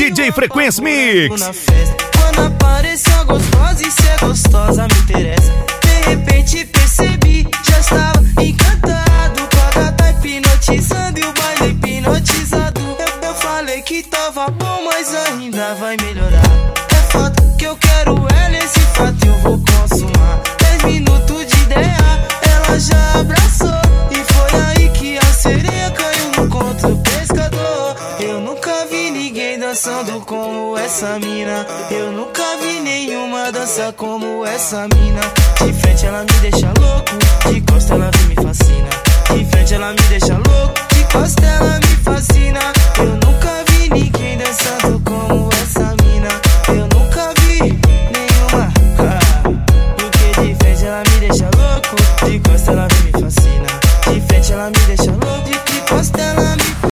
DJ Frequência Mix. Quando apareceu a gostosa e se é gostosa me interessa. De repente percebi, já estava encantado com a gata hipnotizando e o baile hipnotizado. Eu falei que tava bom, mas ainda vai melhorar. É fato que eu quero ela, esse fato eu vou consumar. 10 minutos de ideia, ela já abraçou. E foi aí que a sereia caiu no conto do pescador. Eu nunca vi ninguém dançando como essa mina. Eu nunca vi nenhuma dança como essa mina. De frente ela me deixa louco, de costa ela vem me fascina. De frente ela me deixa louco, de costa